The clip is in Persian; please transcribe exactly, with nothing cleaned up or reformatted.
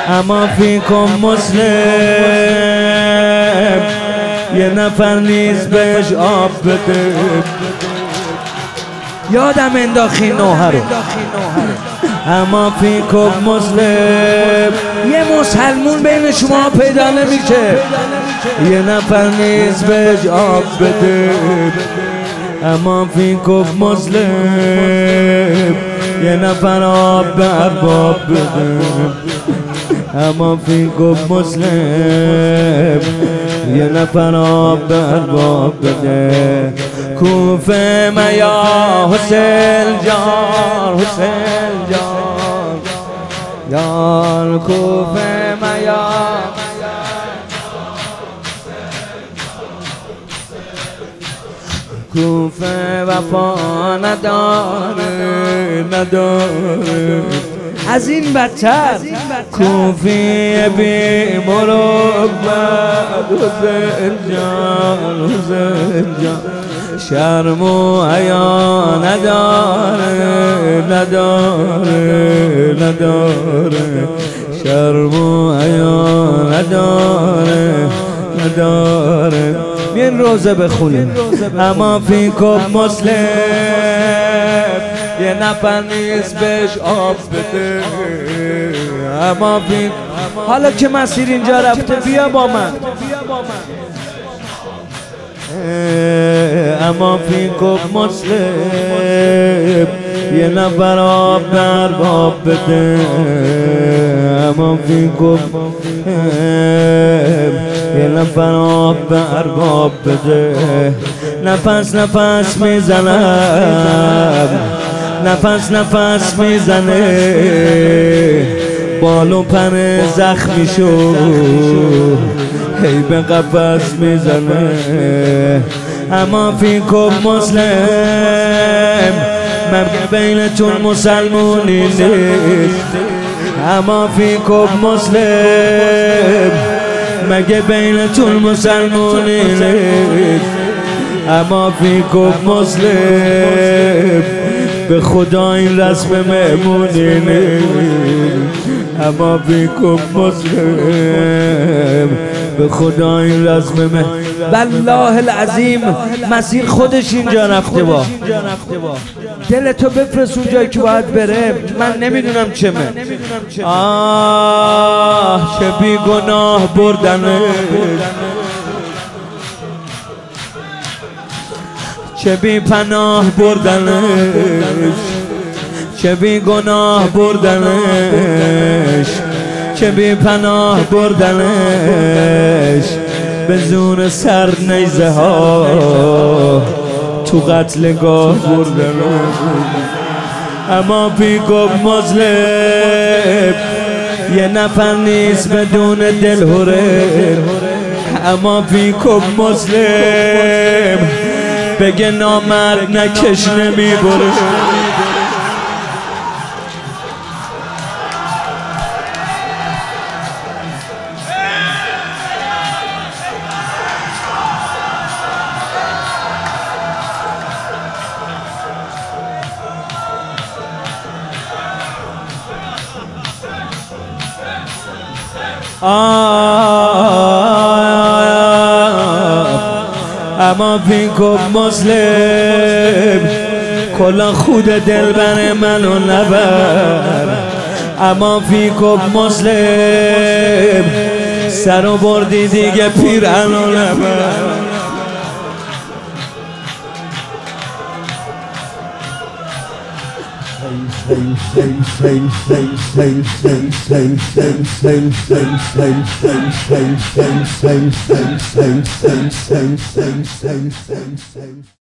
اما فیکم مسلم یه نفر نیز بهش آب بده. یادم انداخی نوحه رو. اما فیکم مسلم یه مسلمون بین شما پیدا نمیشه یه نفر نیز بهش آب بده. اما فیکم مسلم یه نفر آب به ارباب بده. اما فیکم مسلم یه نفر آب به ارباب بده. کوفه میا حسین جان حسین جان یار کوفه میا کوفه وفا نداره نداره از این بدتر. کوفی بی مربت حسین جان حسین جان شرم و حیا نداره نداره نداره شرم و حیا نداره نداره. این روزه بخونیم. اما فیکم مسلم یه نفر نیست بهش آب بده. اما فیکم حالا که مسیر اینجا رفته بیا با من. اما فیکم مسلم یه نفر آب به ارباب بده. اما فیکم یه نفر آب به ارباب بده. نفس نفس میزنم نفس نفس میزنه بال و پر زخمی شو هی به قفس میزنه. اما فیکم مسلم مگه بینتون مسلمونی نیست. اما فیکم مسلم مگه بینتون مسلمونی نیست. اما فیکم مسلم به خدا این رسم مهمونی نیست. اما فیکم مسلم به خدا این رسم مهمونی. والله العظیم مسیر خودش اینجا رفته با. دلتو بفرست اون جایی که باید بره. من نمیدونم چمه. آه چه بی گناه بردنه چه بی پناه بردنش چه بی گناه بردنش چه بی پناه بردنش به زور سر نیزه ها تو قتلگاه بردنش. اما فیکم مسلم یه نفر نیست بدون دلهوره. اما فیکم مسلم بگه نامرد نکش نمیبره. اما فیکم مسلم کلا خود دل بر منو نبر. اما فیکم مسلم سرو بردی دیگه پیرهنو نبر.